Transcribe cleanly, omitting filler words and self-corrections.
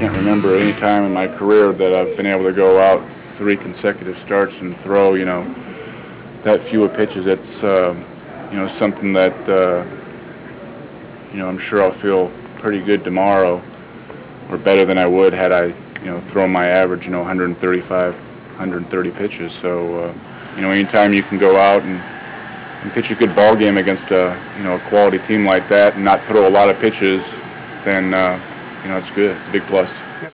can't remember any time in my career that I've been able to go out 3 consecutive starts and throw, that few pitches. It's, something that, I'm sure I'll feel pretty good tomorrow, or better than I would had I, thrown my average, 135, 130 pitches. So, anytime you can go out and pitch a good ball game against a quality team like that and not throw a lot of pitches, then, it's good. It's a big plus.